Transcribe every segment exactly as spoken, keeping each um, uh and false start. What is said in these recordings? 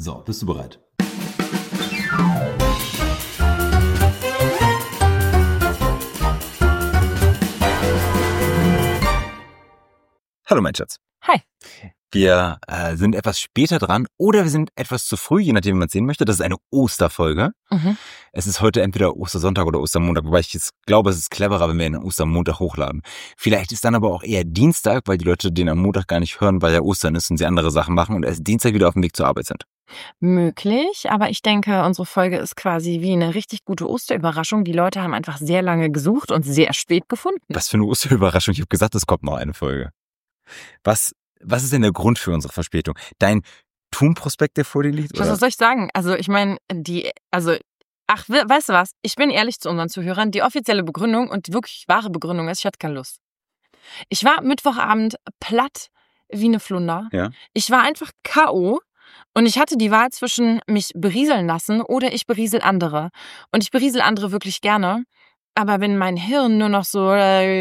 So, bist du bereit? Hallo mein Schatz. Hi. Wir äh, sind etwas später dran oder wir sind etwas zu früh, je nachdem, wie man es sehen möchte. Das ist eine Osterfolge. Mhm. Es ist heute entweder Ostersonntag oder Ostermontag, wobei ich jetzt glaube, es ist cleverer, wenn wir ihn am Ostermontag hochladen. Vielleicht ist dann aber auch eher Dienstag, weil die Leute den am Montag gar nicht hören, weil ja Ostern ist und sie andere Sachen machen und erst Dienstag wieder auf dem Weg zur Arbeit sind. Möglich, aber ich denke, unsere Folge ist quasi wie eine richtig gute Osterüberraschung. Die Leute haben einfach sehr lange gesucht und sehr spät gefunden. Was für eine Osterüberraschung. Ich habe gesagt, es kommt noch eine Folge. Was, was ist denn der Grund für unsere Verspätung? Dein Thun-Prospekt, der vor dir liegt? Oder? Was soll ich sagen? Also ich meine, die, also, ach, we- weißt du was? Ich bin ehrlich zu unseren Zuhörern. Die offizielle Begründung und die wirklich wahre Begründung ist, ich hatte keine Lust. Ich war Mittwochabend platt wie eine Flunder. Ja. Ich war einfach K O und ich hatte die Wahl zwischen mich berieseln lassen oder ich beriesel andere. Und ich beriesel andere wirklich gerne. Aber wenn mein Hirn nur noch so,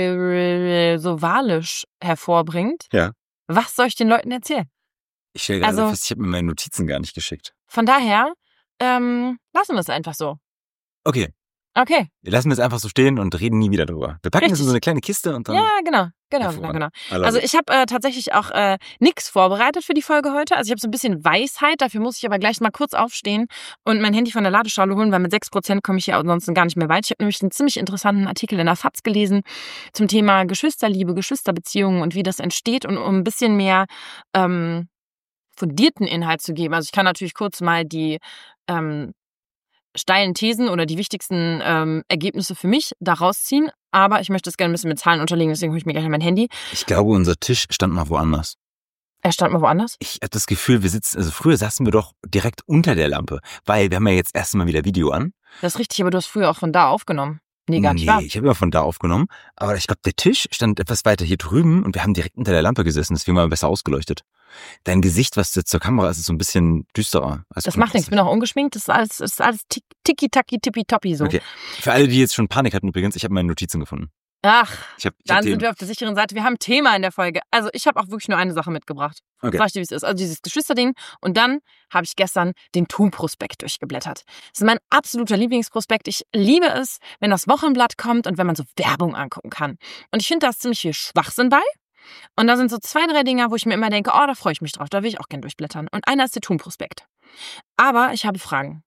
äh, so walisch hervorbringt, Ja. was soll ich den Leuten erzählen? Ich stelle gerade Also- fest, ich habe mir meine Notizen gar nicht geschickt. Von daher, ähm, lassen wir es einfach so. Okay, Okay. wir lassen es einfach so stehen und reden nie wieder drüber. Wir packen es in Richtig. so eine kleine Kiste und dann... Ja, genau, genau, genau, hervorragend. genau. I love Also it. ich habe äh, tatsächlich auch äh, nichts vorbereitet für die Folge heute. Also ich habe so ein bisschen Weisheit, dafür muss ich aber gleich mal kurz aufstehen und mein Handy von der Ladeschale holen, weil mit sechs Prozent komme ich hier ansonsten gar nicht mehr weit. Ich habe nämlich einen ziemlich interessanten Artikel in der F A Z gelesen zum Thema Geschwisterliebe, Geschwisterbeziehungen und wie das entsteht und um ein bisschen mehr ähm, fundierten Inhalt zu geben. Also ich kann natürlich kurz mal die ähm, steilen Thesen oder die wichtigsten ähm, Ergebnisse für mich daraus ziehen, aber ich möchte es gerne ein bisschen mit Zahlen unterlegen, deswegen hole ich mir gleich mein Handy. Ich glaube, unser Tisch stand mal woanders. Er stand mal woanders. Ich habe das Gefühl, wir sitzen, also früher saßen wir doch direkt unter der Lampe, weil wir haben ja jetzt erst mal wieder Video an. Das ist richtig, aber du hast früher auch von da aufgenommen. Nee, gar nicht wahr. Nee, ich habe immer von da aufgenommen, aber ich glaube, der Tisch stand etwas weiter hier drüben und wir haben direkt unter der Lampe gesessen, deswegen mal besser ausgeleuchtet. Dein Gesicht, was jetzt zur Kamera ist, ist so ein bisschen düsterer. Als Das macht nichts, ich bin auch ungeschminkt, das ist alles, das ist alles tick- tiki-taki, tippi-toppi so. Okay. Für alle, die jetzt schon Panik hatten übrigens, ich habe meine Notizen gefunden. Ach, Ich hab, ich dann hab sind den, wir auf der sicheren Seite. Wir haben ein Thema in der Folge. Also ich habe auch wirklich nur eine Sache mitgebracht. Okay. Sag ich dir, wie es ist. Also dieses Geschwisterding. Und dann habe ich gestern den Thun-Prospekt durchgeblättert. Das ist mein absoluter Lieblingsprospekt. Ich liebe es, wenn das Wochenblatt kommt und wenn man so Werbung angucken kann. Und ich finde, da ist ziemlich viel Schwachsinn bei. Und da sind so zwei, drei Dinger, wo ich mir immer denke, oh, da freue ich mich drauf, da will ich auch gerne durchblättern. Und einer ist der Thun-Prospekt. Aber ich habe Fragen.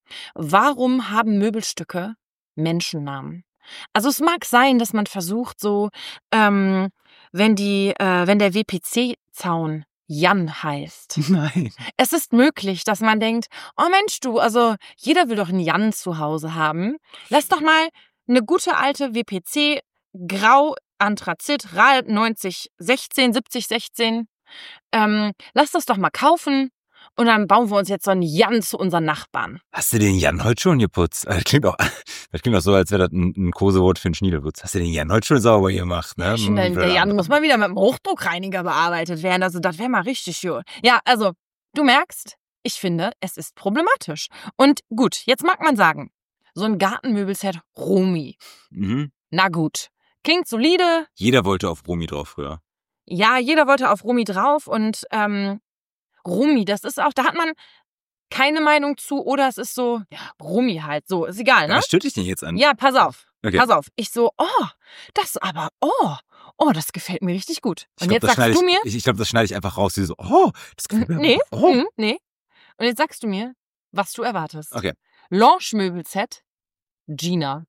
Warum haben Möbelstücke Menschennamen? Also es mag sein, dass man versucht, so, ähm, wenn die, äh, wenn der W P C-Zaun Jan heißt. Nein. Es ist möglich, dass man denkt, oh Mensch, du, also jeder will doch einen Jan zu Hause haben. Lass doch mal eine gute alte W P C Grau Anthrazit R A L neunzig sechzehn, siebzig sechzehn. Ähm, lass das doch mal kaufen und dann bauen wir uns jetzt so einen Jan zu unseren Nachbarn. Hast du den Jan heute schon geputzt? Das klingt auch, das klingt auch so, als wäre das ein, ein Kosewort für einen Schniedelwurz. Hast du den Jan heute schon sauber gemacht? Ne? Ich finde, der Jan muss mal wieder mit dem Hochdruckreiniger bearbeitet werden. Also das wäre mal richtig schön. Ja, also du merkst, ich finde, es ist problematisch. Und gut, jetzt mag man sagen, so ein Gartenmöbelset Romi. Mhm. Na gut, klingt solide. Jeder wollte auf Romi drauf früher. Ja, jeder wollte auf Romi drauf und ähm, Romi, das ist auch, da hat man keine Meinung zu oder es ist so, ja, Romi halt, so, ist egal, ne? Was stört dich denn jetzt an? Ja, pass auf, Okay. pass auf. Ich so, oh, das aber, oh, oh, das gefällt mir richtig gut. Ich Und glaub, jetzt das sagst schneide du ich, mir, Ich, ich glaube, das schneide ich einfach raus. Dieses, oh, das gefällt mir. nee, Oh. mm, nee. Und jetzt sagst du mir, was du erwartest. Okay. Lounge-Möbelset, Gina.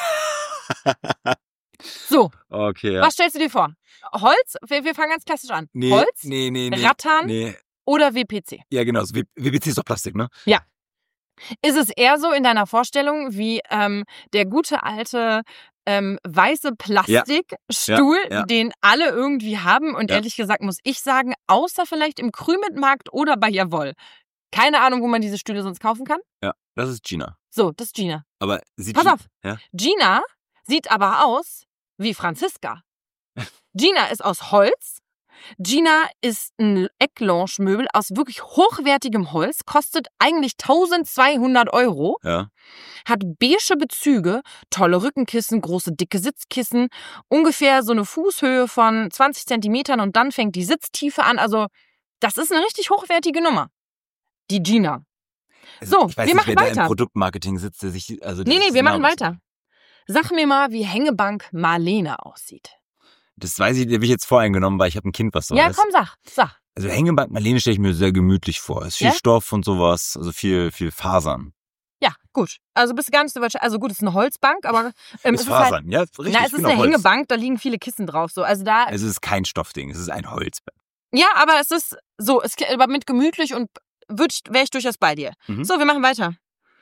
So, Okay, ja. was stellst du dir vor? Holz? Wir, wir fangen ganz klassisch an. Nee, Holz nee, nee, nee. Rattan? Nee. oder W P C? Ja, genau. So, W P C ist doch Plastik, ne? Ist es eher so in deiner Vorstellung wie ähm, der gute alte ähm, weiße Plastikstuhl, Ja, ja. den alle irgendwie haben? Und Ja. ehrlich gesagt muss ich sagen, außer vielleicht im Krümelmarkt oder bei Jawoll. Keine Ahnung, wo man diese Stühle sonst kaufen kann. Ja, das ist Gina. So, das ist Gina. Aber sieht Pass Gina- auf. Ja? Gina sieht aber aus wie Franziska. Gina ist aus Holz. Gina ist ein Ecklounge-Möbel aus wirklich hochwertigem Holz, kostet eigentlich eintausendzweihundert Euro, Ja. hat beige Bezüge, tolle Rückenkissen, große dicke Sitzkissen, ungefähr so eine Fußhöhe von zwanzig Zentimetern und dann fängt die Sitztiefe an. Also das ist eine richtig hochwertige Nummer. die Gina. Also, So, ich weiß wir nicht, machen wer da weiter. im Produktmarketing sitzt, der sich... Also Nee, nee, dieses wir machen Namens- weiter. Sag mir mal, wie Hängebank Marlene aussieht. Das weiß ich, da bin ich jetzt voreingenommen, weil ich habe ein Kind, was so Ja, heißt. komm, sag, sag. Also Hängebank Marlene stelle ich mir sehr gemütlich vor. Es ist viel Ja? Stoff und sowas, also viel, viel Fasern. Ja, gut. Also bist du gar nicht so weit... Also gut, es ist eine Holzbank, aber ähm, Ist es ist halt... Fasern, ja, richtig, Na, es ist genau, eine Holz. Hängebank, da liegen viele Kissen drauf. So. Also da... Also es ist kein Stoffding, es ist ein Holzbett. Ja, aber es ist so, es aber mit gemütlich und wäre ich durchaus bei dir. Mhm. So, wir machen weiter.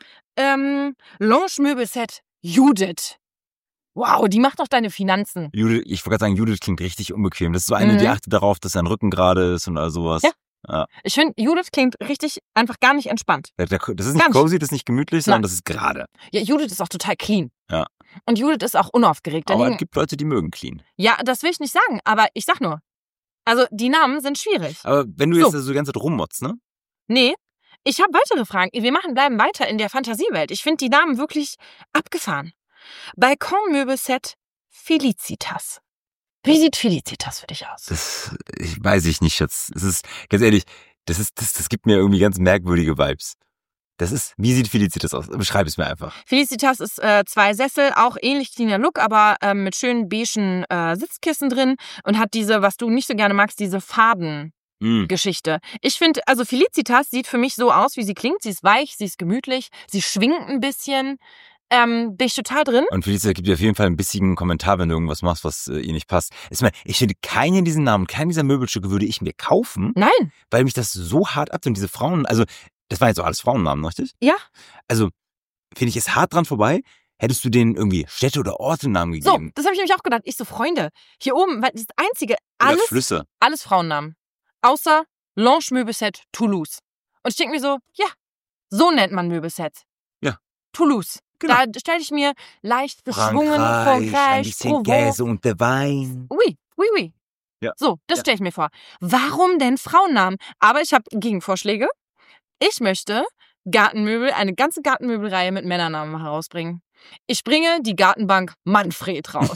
Ähm, Lounge-Möbelset Judith. Wow, die macht doch deine Finanzen. Judith, ich wollte gerade sagen, Judith klingt richtig unbequem. Das ist so eine, Mhm. die achtet darauf, dass sein Rücken gerade ist und all sowas. Ja. Ja. Ich finde, Judith klingt richtig einfach gar nicht entspannt. Das ist nicht Ganz. cozy, das ist nicht gemütlich, sondern Nein. das ist gerade. Ja, Judith ist auch total clean. Ja. Und Judith ist auch unaufgeregt. Da Aber es liegen, gibt Leute, die mögen clean. ja, das will ich nicht sagen, aber ich sag nur. Also, die Namen sind schwierig. Aber wenn du So. jetzt so die ganze Zeit rummotzt, ne? Nee, ich habe weitere Fragen. Wir machen, bleiben weiter in der Fantasiewelt. Ich finde die Namen wirklich abgefahren. Balkonmöbelset Felicitas. Wie sieht Felicitas für dich aus? Das ich, weiß ich nicht, Schatz. Es ist, ganz ehrlich, das ist, das, das gibt mir irgendwie ganz merkwürdige Vibes. Das ist, wie sieht Felicitas aus? Beschreib es mir einfach. Felicitas ist äh, zwei Sessel, auch ähnlich cleaner Look, aber ähm, mit schönen beigen äh, Sitzkissen drin und hat diese, was du nicht so gerne magst, diese Faden-Geschichte. Mm. Ich finde, also Felicitas sieht für mich so aus, wie sie klingt. Sie ist weich, sie ist gemütlich, sie schwingt ein bisschen. Ähm, bin ich total drin. Und Felicia gibt dir auf jeden Fall einen bissigen Kommentar, wenn du irgendwas machst, was äh, ihr nicht passt. Ich meine, ich finde, keinen dieser Namen, keinen dieser Möbelstücke würde ich mir kaufen, Nein. weil mich das so hart abtut. Und diese Frauen, also, das waren jetzt auch alles Frauennamen, richtig? Ja. Also, finde ich, ist hart dran vorbei. Hättest du denen irgendwie Städte oder Orte-Namen So, gegeben? das habe ich nämlich auch gedacht. Ich so, Freunde, hier oben, weil das einzige, Oder alles, Flüsse. alles Frauennamen. Außer Lounge-Möbelset Toulouse. Und ich denke mir so, ja, so nennt man Möbelsets. Ja. Toulouse. Genau. Da stelle ich mir leicht geschwungen Frankreich, Provence. und der Wein. Oui, oui, oui. Ja. So, das Ja. stelle ich mir vor. Warum denn Frauennamen? Aber ich habe Gegenvorschläge. Ich möchte Gartenmöbel, eine ganze Gartenmöbelreihe mit Männernamen herausbringen. Ich bringe die Gartenbank Manfred raus.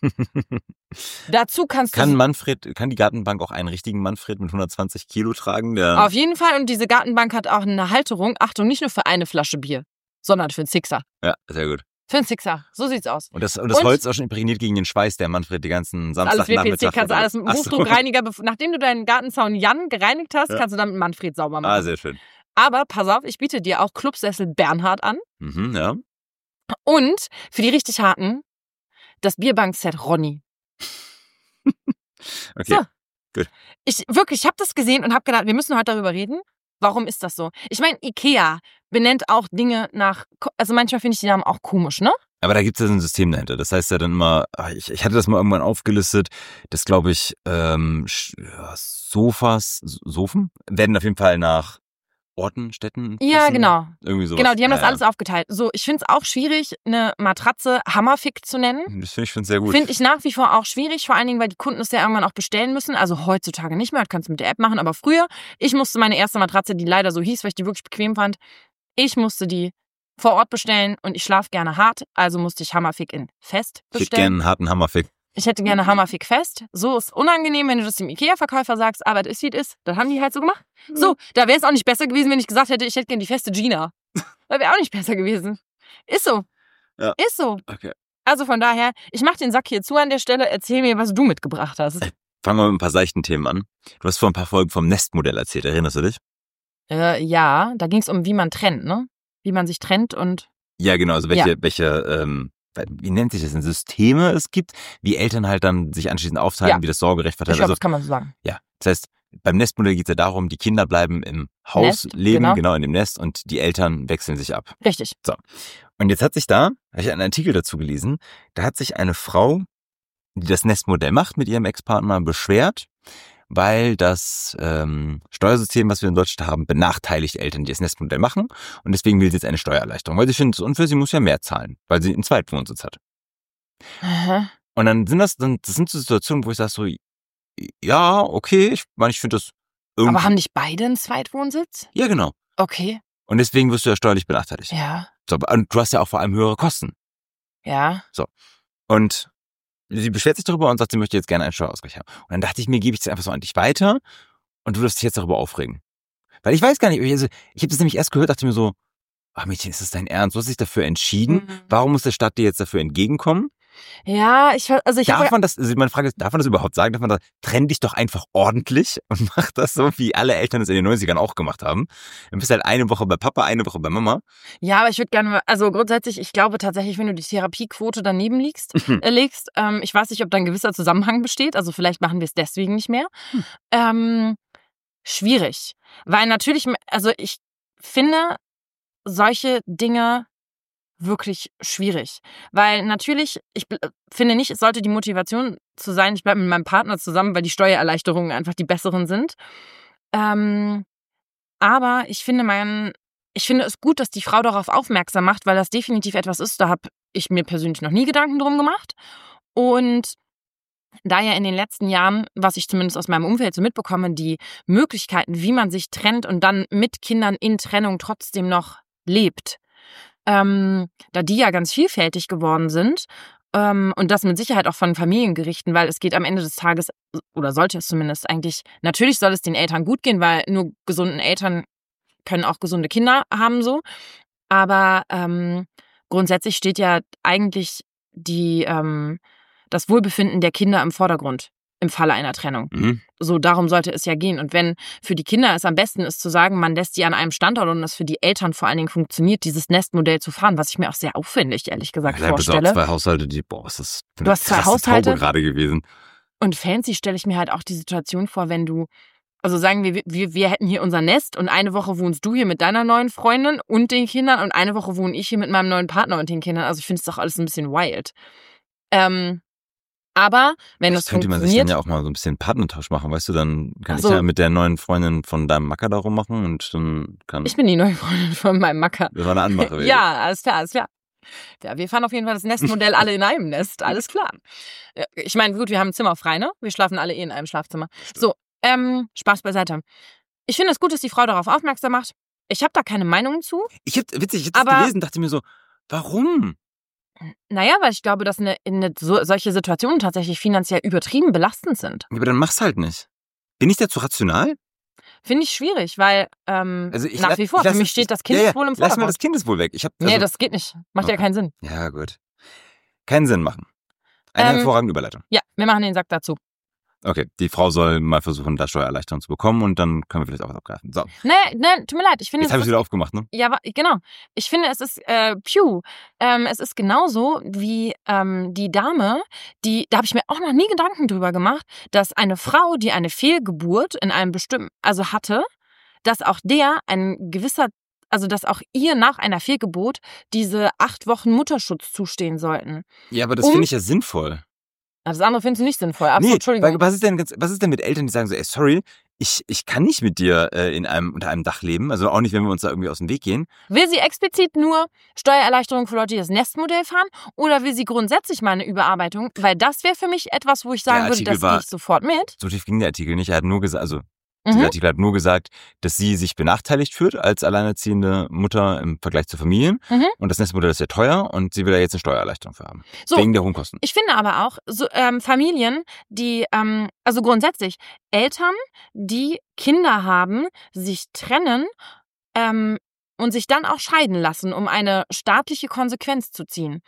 Dazu kannst Kann du... Manfred, kann die Gartenbank auch einen richtigen Manfred mit hundertzwanzig Kilo tragen? Der Auf jeden Fall. Und diese Gartenbank hat auch eine Halterung. Achtung, nicht nur für eine Flasche Bier, sondern für einen Sixer. Ja, sehr gut. Für einen Sixer. So sieht's aus. Und das, und das Und- Holz ist auch schon imprägniert gegen den Schweiß, der Manfred die ganzen Alles W P C, Samstagnachmittag... kannst du alles mit Ach so. Hochdruckreiniger, bef- nachdem du deinen Gartenzaun Jan gereinigt hast, Ja. kannst du damit Manfred sauber machen. Ah, sehr schön. Aber pass auf, ich biete dir auch Clubsessel Bernhard an. Mhm, ja. Und für die richtig harten, das Bierbankset Ronny. Okay. So. Gut. Ich wirklich, ich habe das gesehen und habe gedacht, wir müssen heute darüber reden. Warum ist das so? Ich meine, Ikea benennt auch Dinge nach, also manchmal finde ich die Namen auch komisch, ne? Aber da gibt es ja so ein System dahinter. Das heißt ja dann immer, ach, ich, ich hatte das mal irgendwann aufgelistet, dass, glaube ich, ähm, Sch- ja, Sofas, S- Sofen werden auf jeden Fall nach Orten, Städten. Ja, Flüssen, genau. Irgendwie sowas. Genau, die haben das Ja, ja. alles aufgeteilt. So, ich finde es auch schwierig, eine Matratze Hammerfick zu nennen. Das finde ich schon sehr gut. Finde ich nach wie vor auch schwierig, vor allen Dingen, weil die Kunden es ja irgendwann auch bestellen müssen. Also heutzutage nicht mehr, das kannst du mit der App machen, aber früher, ich musste meine erste Matratze, die leider so hieß, weil ich die wirklich bequem fand, ich musste die vor Ort bestellen und ich schlafe gerne hart, also musste ich Hammerfick in fest ich hätte bestellen. gerne einen harten Hammerfick. Ich hätte gerne Hammerfick fest. So ist unangenehm, wenn du das dem Ikea-Verkäufer sagst, aber das ist, wie es ist. Das haben die halt so gemacht. So, da wäre es auch nicht besser gewesen, wenn ich gesagt hätte, ich hätte gerne die feste Gina. Das wäre auch nicht besser gewesen. Ist so. Ja. Ist so. Okay. Also von daher, ich mach den Sack hier zu an der Stelle. Erzähl mir, was du mitgebracht hast. Fangen wir mit ein paar seichten Themen an. Du hast vor ein paar Folgen vom Nestmodell erzählt, erinnerst du dich? Äh, ja, da ging es um, wie man trennt, ne? Wie man sich trennt und... Ja, genau. Also welche, Ja. welche, ähm, wie nennt sich das denn, Systeme es gibt, wie Eltern halt dann sich anschließend aufteilen, Ja. wie das Sorgerecht Ich verteilt. glaube, Also das kann man so sagen. ja, das heißt, beim Nestmodell geht es ja darum, die Kinder bleiben im Haus Nest, leben, genau. genau in dem Nest, und die Eltern wechseln sich ab. Richtig. Und jetzt hat sich da, habe ich einen Artikel dazu gelesen, da hat sich eine Frau, die das Nestmodell macht, mit ihrem Ex-Partner beschwert, weil das ähm, Steuersystem, was wir in Deutschland haben, benachteiligt Eltern, die das Nestmodell machen. Und deswegen will sie jetzt eine Steuererleichterung, weil sie findet es unfair, sie muss ja mehr zahlen, weil sie einen Zweitwohnsitz hat. Aha. Und dann sind das, dann, das sind so Situationen, wo ich sage so, ja, okay, ich meine, ich finde das irgendwie... Aber haben nicht beide einen Zweitwohnsitz? Ja, genau. Okay. Und deswegen wirst du ja steuerlich benachteiligt. Ja. So, und du hast ja auch vor allem höhere Kosten. Ja. Und sie beschwert sich darüber und sagt, sie möchte jetzt gerne einen Steuerausgleich haben. Und dann dachte ich mir, gebe ich das einfach so an dich weiter und du wirst dich jetzt darüber aufregen. Weil ich weiß gar nicht, also ich habe das nämlich erst gehört, dachte mir so, ach Mädchen, ist das dein Ernst? Du hast dich dafür entschieden. Mhm. Warum muss der Staat dir jetzt dafür entgegenkommen? Ja, ich also ich Darf habe man das, also meine Frage ist, darf man das überhaupt sagen? Darf man das, trenn dich doch einfach ordentlich und mach das so, wie alle Eltern es in den neunzigern auch gemacht haben. Dann bist du halt eine Woche bei Papa, eine Woche bei Mama. Ja, aber ich würde gerne, also grundsätzlich, ich glaube tatsächlich, wenn du die Therapiequote daneben liegst, äh, legst, ähm, ich weiß nicht, ob da ein gewisser Zusammenhang besteht, also vielleicht machen wir es deswegen nicht mehr. Hm. Ähm, schwierig, weil natürlich, also ich finde solche Dinge wirklich schwierig, weil natürlich, ich finde nicht, es sollte die Motivation zu sein, ich bleibe mit meinem Partner zusammen, weil die Steuererleichterungen einfach die besseren sind. Ähm, aber ich finde, mein, ich finde es gut, dass die Frau darauf aufmerksam macht, weil das definitiv etwas ist, da habe ich mir persönlich noch nie Gedanken drum gemacht. Und da ja in den letzten Jahren, was ich zumindest aus meinem Umfeld so mitbekomme, die Möglichkeiten, wie man sich trennt und dann mit Kindern in Trennung trotzdem noch lebt, Ähm, da die ja ganz vielfältig geworden sind ähm, und das mit Sicherheit auch von Familiengerichten, weil es geht am Ende des Tages, oder sollte es zumindest eigentlich, natürlich soll es den Eltern gut gehen, weil nur gesunden Eltern können auch gesunde Kinder haben so, aber ähm, grundsätzlich steht ja eigentlich die, ähm, das Wohlbefinden der Kinder im Vordergrund im Falle einer Trennung. Mhm. So, darum sollte es ja gehen. Und wenn für die Kinder es am besten ist zu sagen, man lässt sie an einem Standort und es für die Eltern vor allen Dingen funktioniert, dieses Nestmodell zu fahren, was ich mir auch sehr aufwendig, ehrlich gesagt, ja, vorstelle. Auch zwei Haushalte, die, boah, ist das für eine Du hast zwei krasse Haushalte. Taube gerade gewesen. Und fancy stelle ich mir halt auch die Situation vor, wenn du, also sagen wir, wir, wir hätten hier unser Nest und eine Woche wohnst du hier mit deiner neuen Freundin und den Kindern und eine Woche wohne ich hier mit meinem neuen Partner und den Kindern. Also ich finde es doch alles ein bisschen wild. Ähm, Aber wenn das es könnte man sich funktioniert, dann ja auch mal so ein bisschen Partnertausch machen, weißt du, dann kann Ach ich so. ja mit der neuen Freundin von deinem Macker darum machen und dann kann... ich bin die neue Freundin von meinem Macker. Das war eine Anmache. Ja, alles klar, alles klar. Ja, wir fahren auf jeden Fall das Nestmodell alle in einem Nest, alles klar. Ja, ich meine, gut, wir haben ein Zimmer frei, ne? Wir schlafen alle eh in einem Schlafzimmer. So, ähm, Spaß beiseite. Ich finde es gut, dass die Frau darauf aufmerksam macht. Ich habe da keine Meinung zu. Ich hab, witzig, ich hab das Aber- gelesen, dachte mir so, warum? Naja, weil ich glaube, dass eine, eine, so, solche Situationen tatsächlich finanziell übertrieben belastend sind. Ja, aber dann mach's halt nicht. Bin ich dazu rational? Finde ich schwierig, weil ähm, Also ich nach la- wie vor, ich lass für mich es- steht das ja, ja, Kindeswohl im Lass mal Vordergrund. das Kindeswohl weg. Ich hab, also, Nee, das geht nicht. Macht ja Okay. keinen Sinn. Ja, gut. Keinen Sinn machen. Eine Ähm, hervorragende Überleitung. Ja, wir machen den Sack dazu. Okay, die Frau soll mal versuchen, da Steuererleichterung zu bekommen und dann können wir vielleicht auch was abgreifen. So, Nee, nee, tut mir leid. Ich finde, jetzt es habe ich ist, wieder aufgemacht, ne? ja, wa- genau. Ich finde, es ist äh, pew. Ähm, es ist genauso wie ähm, die Dame, die, da habe ich mir auch noch nie Gedanken drüber gemacht, dass eine Frau, die eine Fehlgeburt in einem bestimmten, also hatte, dass auch der ein gewisser, also dass auch ihr nach einer Fehlgeburt diese acht Wochen Mutterschutz zustehen sollten. Ja, aber das Um- finde ich ja sinnvoll. Das andere findest du nicht sinnvoll. Absolut, Nee, Entschuldigung. weil, was ist denn ganz, was ist denn mit Eltern, die sagen so, ey, sorry, ich, ich kann nicht mit dir äh, in einem, unter einem Dach leben, also auch nicht, wenn wir uns da irgendwie aus dem Weg gehen. Will sie explizit nur Steuererleichterung für Leute, die das Nestmodell fahren? Oder will sie grundsätzlich mal eine Überarbeitung? Weil das wäre für mich etwas, wo ich sagen Der würde, Artikel das war- gehe ich sofort mit. So tief ging der Artikel nicht. Er hat nur gesagt, also Mhm. der Artikel hat nur gesagt, dass sie sich benachteiligt fühlt als alleinerziehende Mutter im Vergleich zu Familien. Mhm. Und das Nestmodell ist sehr teuer und sie will da jetzt eine Steuererleichterung für haben. So, Wegen der hohen Kosten. ich finde aber auch so, ähm, Familien, die, ähm, also grundsätzlich Eltern, die Kinder haben, sich trennen ähm, und sich dann auch scheiden lassen, um eine staatliche Konsequenz zu ziehen.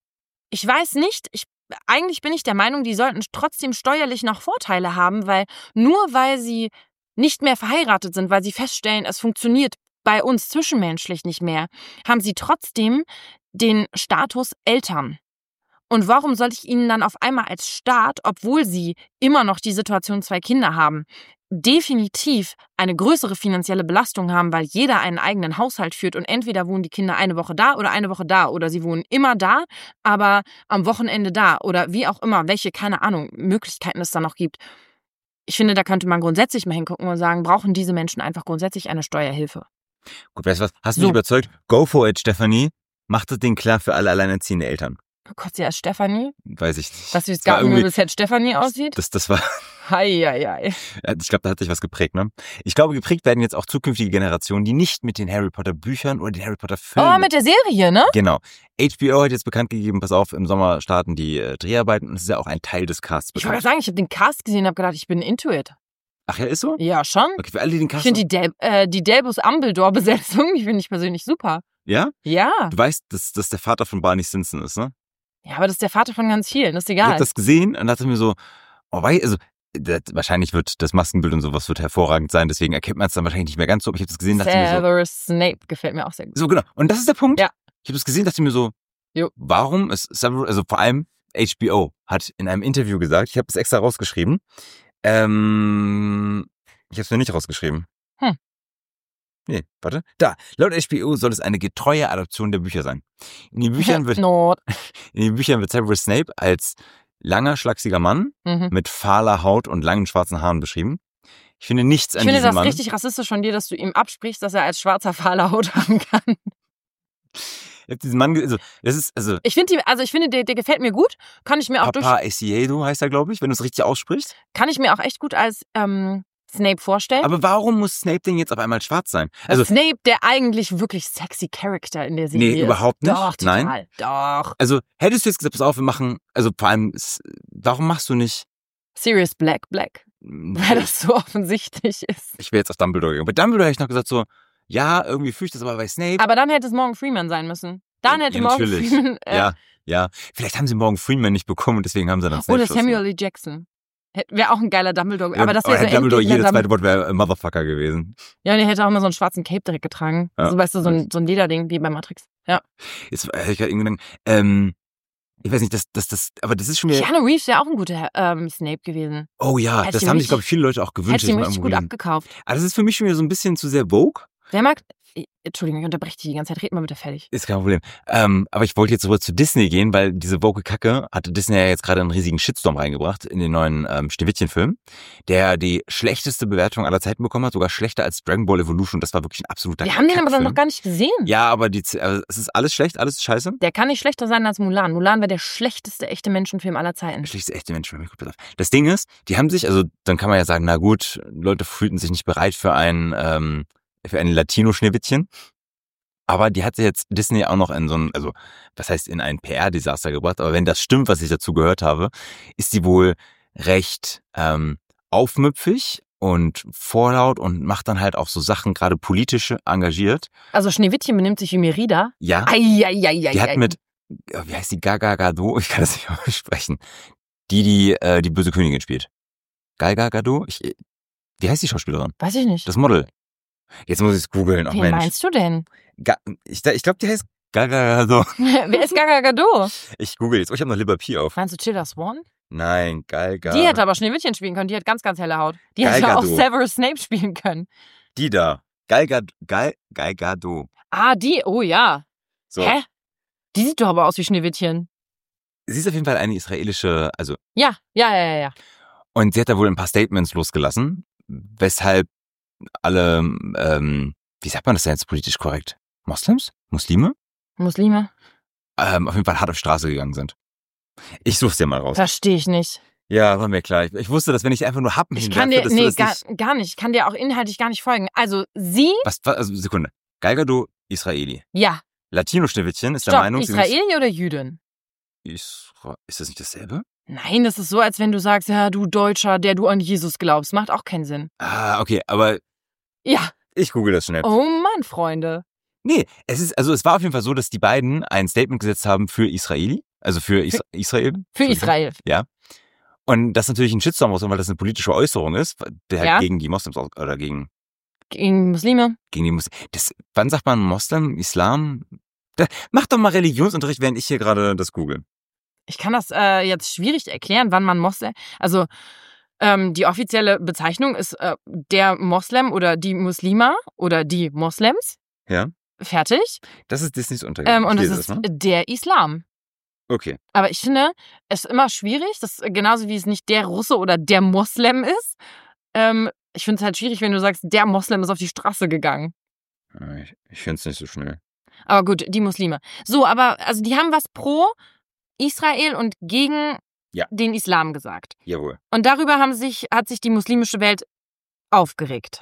Ich weiß nicht, ich, eigentlich bin ich der Meinung, die sollten trotzdem steuerlich noch Vorteile haben, weil nur weil sie nicht mehr verheiratet sind, weil sie feststellen, es funktioniert bei uns zwischenmenschlich nicht mehr, haben sie trotzdem den Status Eltern. Und warum soll ich ihnen dann auf einmal als Staat, obwohl sie immer noch die Situation zwei Kinder haben, definitiv eine größere finanzielle Belastung haben, weil jeder einen eigenen Haushalt führt und entweder wohnen die Kinder eine Woche da oder eine Woche da oder sie wohnen immer da, aber am Wochenende da oder wie auch immer, welche, keine Ahnung, Möglichkeiten es da noch gibt. Ich finde, da könnte man grundsätzlich mal hingucken und sagen, brauchen diese Menschen einfach grundsätzlich eine Steuerhilfe. Gut, weißt du was? Hast du So. dich überzeugt? Go for it, Stefanie. Mach das Ding klar für alle alleinerziehende Eltern. Oh Gott, ja, Stefanie. Weiß ich nicht. Weißt du, wie das Das war irgendwie- Gartenmöbelset Stefanie aussieht? Das, das war, Hei, hei, hei. ich glaube, da hat sich was geprägt, ne? Ich glaube, geprägt werden jetzt auch zukünftige Generationen, die nicht mit den Harry Potter Büchern oder den Harry Potter Filmen. Oh, mit der Serie, ne? Genau. H B O hat jetzt bekannt gegeben, pass auf, im Sommer starten die äh, Dreharbeiten und es ist ja auch ein Teil des Casts Ich wollte bekannt. gerade sagen, ich habe den Cast gesehen und habe gedacht, ich bin into it. Ach ja, ist so? Ja, schon. Okay, für alle, die den Ich Cast... finde die, Del äh, die Delbus-Ambledore-Besetzung, die finde ich persönlich super. Ja? Ja. Du weißt, dass das der Vater von Barney Stinson ist, ne? Ja, aber das ist der Vater von ganz vielen, das ist Ich hab egal. das gesehen und dachte mir so, oh, wei, also das, wahrscheinlich wird das Maskenbild und sowas wird hervorragend sein, deswegen erkennt man es dann wahrscheinlich nicht mehr ganz so, aber ich habe das gesehen, dachte mir so... Severus Snape gefällt mir auch sehr gut. So, genau. Und das ist der Punkt. Ja. Ich habe das gesehen, dachte mir so, Jo. warum ist Severus, also vor allem H B O hat in einem Interview gesagt, ich habe es extra rausgeschrieben, ähm, ich habe es mir nicht rausgeschrieben. Hm. Nee, warte. Da. Laut H B O soll es eine getreue Adaption der Bücher sein. In den Büchern wird, Not. in den Büchern wird Severus Snape als langer, schlachsiger Mann Mhm. mit fahler Haut und langen schwarzen Haaren beschrieben. Ich finde nichts Ich an finde diesem das Mann. richtig rassistisch von dir, dass du ihm absprichst, dass er als schwarzer fahle Haut haben kann. Ich hab diesen Mann, ge- also, das ist, also, Ich finde, die- also ich finde, der, der gefällt mir gut. Kann ich mir auch durch, Papa Asiedo heißt er, glaube ich, wenn du es richtig aussprichst. kann ich mir auch echt gut als ähm, Snape vorstellen. Aber warum muss Snape denn jetzt auf einmal schwarz sein? Also, Snape, der eigentlich wirklich sexy Charakter in der Serie nee, ist. überhaupt nicht. Doch, total. Nein. Doch. Also, hättest du jetzt gesagt, pass auf, wir machen, also vor allem, s- warum machst du nicht, Sirius Black Black. Weil das so offensichtlich ist. ich wäre jetzt auf Dumbledore gegangen. Bei Dumbledore hätte ich noch gesagt so, ja, irgendwie fühle ich das aber bei Snape. Aber dann hätte es Morgan Freeman sein müssen. Dann hätte Ja, Morgan natürlich. Freeman... Äh, Ja, ja. Vielleicht haben sie morgen Freeman nicht bekommen und deswegen haben sie dann Snape Oder geschossen. Samuel L. Jackson. Wäre auch ein geiler Dumbledore. Ja, aber das aber wäre so hätte Dumbledore, endlich jedes der zweite Wort wäre Motherfucker gewesen. Ja, und er hätte auch immer so einen schwarzen Cape direkt getragen. Ja. So, weißt du, so ein, so ein Lederding wie bei Matrix. Ja. Jetzt hätte ich gerade irgendwie gedacht, ähm, ich weiß nicht, das, das, das, aber das ist schon wieder, Keanu Reeves wäre auch ein guter ähm, Snape gewesen. oh ja, Hätte das ich haben ihm sich, glaube ich, viele Leute auch gewünscht. Hätte ich ihm dass richtig mal gut irgendwo- abgekauft. Aber das ist für mich schon wieder so ein bisschen zu sehr Vogue. Wer mag... Entschuldigung, ich unterbreche dich die ganze Zeit. Red mal bitte fertig. Ist kein Problem. Ähm, aber ich wollte jetzt zurück zu Disney gehen, weil diese woke Kacke hatte Disney ja jetzt gerade einen riesigen Shitstorm reingebracht in den neuen ähm, Schneewittchen-Film, der die schlechteste Bewertung aller Zeiten bekommen hat, sogar schlechter als Dragon Ball Evolution. Das war wirklich ein absoluter Wir haben den aber dann Kackfilm. noch gar nicht gesehen. Ja, aber die, also es ist alles schlecht, alles ist scheiße. Der kann nicht schlechter sein als Mulan. Mulan wäre der schlechteste echte Menschenfilm aller Zeiten. Schlechteste echte Menschen. Das Ding ist, die haben sich, also dann kann man ja sagen, na gut, Leute fühlten sich nicht bereit für ein ähm, für ein Latino-Schneewittchen. Aber die hat sich jetzt Disney auch noch in so ein, also was heißt in ein P R-Desaster gebracht. Aber wenn das stimmt, was ich dazu gehört habe, ist die wohl recht ähm, aufmüpfig und vorlaut und macht dann halt auch so Sachen, gerade politische, engagiert. Also Schneewittchen benimmt sich wie Merida. Ja, Eieieiei. die hat mit, wie heißt die, Gaga Gadot, ich kann das nicht aussprechen, die die äh, die böse Königin spielt. Gal Gadot? Ich, wie heißt die Schauspielerin? Weiß ich nicht. Das Model. Jetzt muss ich es googeln. Ach Wen Mensch. meinst du denn? Ga ich ich glaube, die heißt Gaga Gadot. Wer ist Gaga Gadot? Ich google jetzt. Oh, ich habe noch Liber P auf. Meinst du Tilda Swan? Nein, Gal Gadot. Die hätte aber Schneewittchen spielen können. Die hat ganz, ganz helle Haut. Die Gal hätte auch Gadot. Severus Snape spielen können. Die da. Gal Gadot. Gal, Gal Gadot. Ah, die? Oh ja. So. Hä? Die sieht doch aber aus wie Schneewittchen. Sie ist auf jeden Fall eine israelische, also, Ja, ja, ja, ja, ja. und sie hat da wohl ein paar Statements losgelassen, weshalb alle, ähm, wie sagt man das denn jetzt politisch korrekt? Moslems? Muslime? Muslime? Ähm, auf jeden Fall hart auf die Straße gegangen sind. Ich such's dir mal raus. Verstehe ich nicht. Ja, war mir klar. Ich, ich wusste, dass wenn ich einfach nur Happen Ich kann hinwerfe, dir, dass du nee, das gar, nicht... gar nicht. Ich kann dir auch inhaltlich gar nicht folgen. Also, sie, Was, was, also Sekunde. Gal Gadot, Israeli. ja. Latino-Schneewittchen ist der Stopp, Meinung... sie Israeli oder Jüdin? muss- Isra ist das nicht dasselbe? Nein, das ist so, als wenn du sagst, ja, du Deutscher, der du an Jesus glaubst. Macht auch keinen Sinn. Ah, okay, aber Ja. ich google das schnell. Oh Mann, Freunde. Nee, es ist, also es war auf jeden Fall so, dass die beiden ein Statement gesetzt haben für Israeli, also für, Is Israel. Für Israel. Ja. Und das natürlich ein Shitstorm rauskommt, weil das eine politische Äußerung ist, der halt Ja. gegen die Moslems aus- oder gegen, Gegen Muslime. gegen die Muslims. Das, wann sagt man Moslem, Islam? Da, mach doch mal Religionsunterricht, während ich hier gerade das google. Ich kann das äh, jetzt schwierig erklären, wann man Moslem. Also ähm, die offizielle Bezeichnung ist äh, der Moslem oder die Muslima oder die Moslems. Ja. Fertig. Das ist Disneys Untergang. Ähm, und Ich es lese ist das, ne? der Islam. Okay. Aber ich finde, es ist immer schwierig, das genauso wie es nicht der Russe oder der Moslem ist. Ähm, ich finde es halt schwierig, wenn du sagst, der Moslem ist auf die Straße gegangen. Ich, ich finde es nicht so schnell. Aber gut, die Muslime. So, aber also die haben was pro Israel und gegen Ja. den Islam gesagt. Jawohl. Und darüber haben sich, hat sich die muslimische Welt aufgeregt.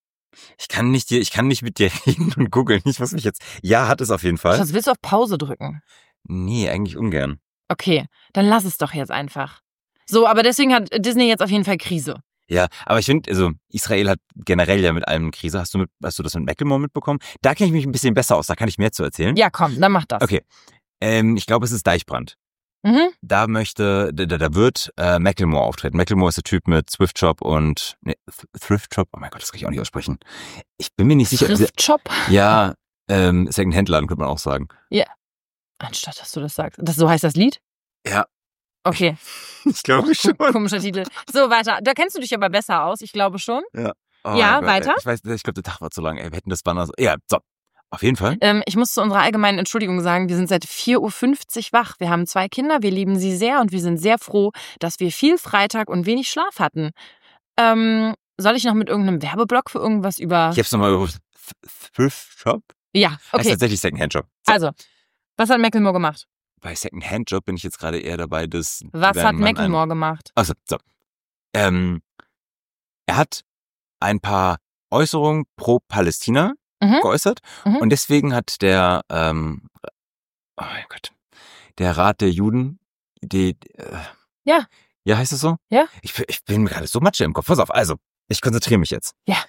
Ich kann nicht dir, ich kann nicht mit dir reden und googeln. Ich muss mich jetzt. Ja, hat es auf jeden Fall. Was willst du auf Pause drücken? Nee, eigentlich ungern. Okay, dann lass es doch jetzt einfach. So, aber deswegen hat Disney jetzt auf jeden Fall Krise. Ja, aber ich finde, also Israel hat generell ja mit allem eine Krise. Hast du, mit, hast du das mit Macklemore mitbekommen? Da kenne ich mich ein bisschen besser aus, da kann ich mehr zu erzählen. Ja, komm, dann mach das. Okay, ähm, ich glaube, es ist Deichbrand. Mhm. Da möchte, da, da wird äh, Macklemore auftreten. Macklemore ist der Typ mit Thrift Shop und nee, Thrift Shop, oh mein Gott, das kann ich auch nicht aussprechen. Ich bin mir nicht sicher. Thrift Shop? Ja, ähm, Second-Hand-Laden könnte man auch sagen. Ja, anstatt dass du das sagst. Das, so heißt das Lied? Ja. Okay. Ich glaube schon. Komischer Titel. So, weiter. Da kennst du dich aber besser aus, ich glaube schon. Ja. Oh ja, Gott, weiter? Ich weiß, ich glaube, der Tag war zu lang. Ey, wir hätten das Banner so. Ja, so. Auf jeden Fall. Ähm, ich muss zu unserer allgemeinen Entschuldigung sagen, wir sind seit vier Uhr fünfzig wach. Wir haben zwei Kinder, wir lieben sie sehr und wir sind sehr froh, dass wir viel Freitag und wenig Schlaf hatten. Ähm, soll ich noch mit irgendeinem Werbeblock für irgendwas über... Ich hab's nochmal über Thrift Shop? Ja, Heißt okay. tatsächlich Second-Hand-Shop. So. Also, was hat Macklemore gemacht? Bei Second-Hand-Job bin ich jetzt gerade eher dabei, dass... Was hat man Macklemore ein, gemacht? Also, so. Ähm, er hat ein paar Äußerungen pro Palästina Mhm. geäußert Mhm. und deswegen hat der, ähm, oh mein Gott, der Rat der Juden, die, äh, Ja. Ja, heißt es so? Ja. Ich, ich bin mir gerade so Matsche im Kopf. Pass auf, also, ich konzentriere mich jetzt. Ja.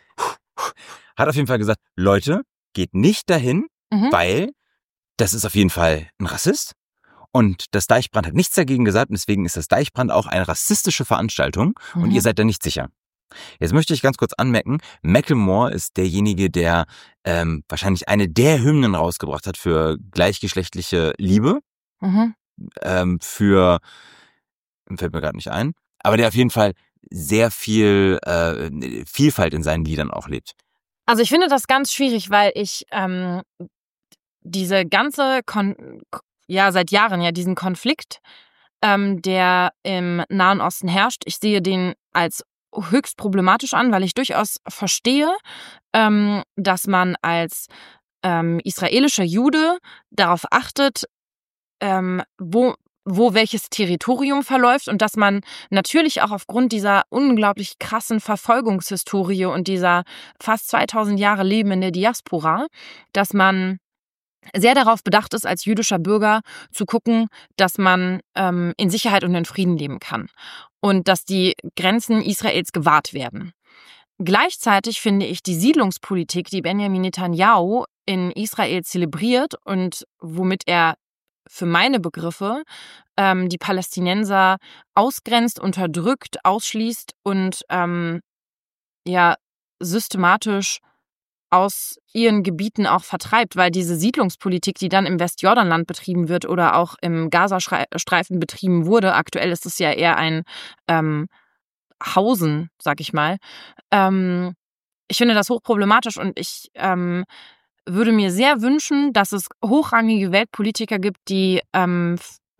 Hat auf jeden Fall gesagt, Leute, geht nicht dahin, Mhm. weil das ist auf jeden Fall ein Rassist. Und das Deichbrand hat nichts dagegen gesagt und deswegen ist das Deichbrand auch eine rassistische Veranstaltung Mhm. und ihr seid da nicht sicher. Jetzt möchte ich ganz kurz anmerken, Macklemore ist derjenige, der ähm, wahrscheinlich eine der Hymnen rausgebracht hat für gleichgeschlechtliche Liebe, Mhm. ähm, für, fällt mir gerade nicht ein, aber der auf jeden Fall sehr viel äh, Vielfalt in seinen Liedern auch lebt. Also ich finde das ganz schwierig, weil ich ähm, diese ganze, Kon- ja seit Jahren ja diesen Konflikt, ähm, der im Nahen Osten herrscht, ich sehe den als höchst problematisch an, weil ich durchaus verstehe, ähm, dass man als ähm, israelischer Jude darauf achtet, ähm, wo wo welches Territorium verläuft und dass man natürlich auch aufgrund dieser unglaublich krassen Verfolgungshistorie und dieser fast zweitausend Jahre Leben in der Diaspora, dass man sehr darauf bedacht ist, als jüdischer Bürger zu gucken, dass man ähm, in Sicherheit und in Frieden leben kann und dass die Grenzen Israels gewahrt werden. Gleichzeitig finde ich die Siedlungspolitik, die Benjamin Netanyahu in Israel zelebriert und womit er für meine Begriffe ähm, die Palästinenser ausgrenzt, unterdrückt, ausschließt und ähm, ja systematisch aus ihren Gebieten auch vertreibt, weil diese Siedlungspolitik, die dann im Westjordanland betrieben wird oder auch im Gazastreifen betrieben wurde, aktuell ist es ja eher ein ähm, Hausen, sag ich mal. Ähm, ich finde das hochproblematisch und ich ähm, würde mir sehr wünschen, dass es hochrangige Weltpolitiker gibt, die ähm,